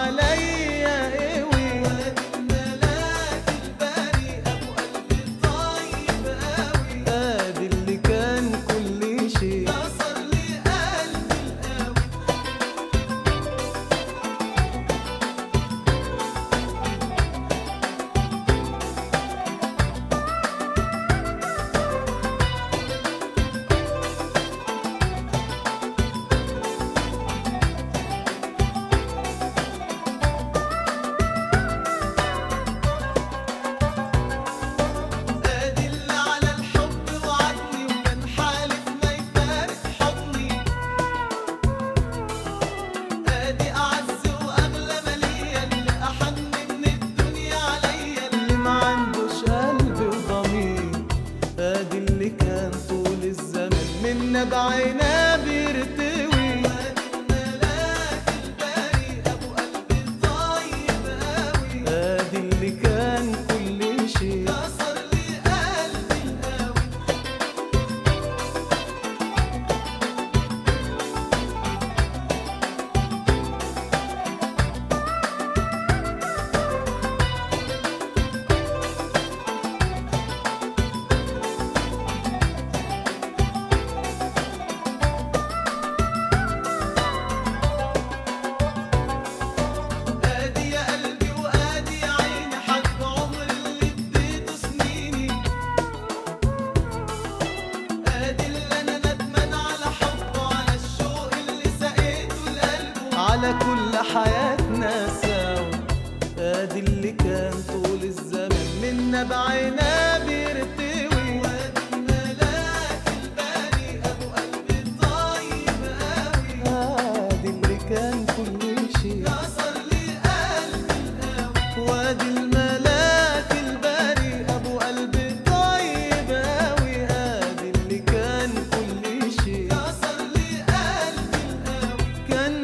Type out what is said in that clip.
عليا قوي. وادي الملاك الباري ابو قلبي طيب قوي. ادي اللي كان كل شيء كسر لي قلبي القوي. ادي اللي على الحب وعدني وكان حالف ما يفارق حضني. ادي اعز واغلى ماليا اللي احن من الدنيا عليا. اللي ما عندوش قلب وضمير. ادي اللي كان طول الزمن من نبعنا بيرتوي. وادي الملاك الباري ابو قلبي طيب قوي. ادي اللي كان كل شيء كسر لي قلبي القوي. ادي يا قلبي وادي يا عيني حق عمري اللي اديته سنيني. ادي اللي انا ندمان على حبه على الشوق اللي سقيته لقلبه. على كل حياتنا سوا. ادي اللي كان طول الزمن من نبعنا بيرتوي. وادي الملاك الباري ابو قلبي طيب قوي. ادي اللي كان كل شيء كسر لي قلبي القوي. وادي الملاك الباري ابو قلبي طيب قوي. ادي اللي كان كل شيء كسر لي قلبي القوي. كان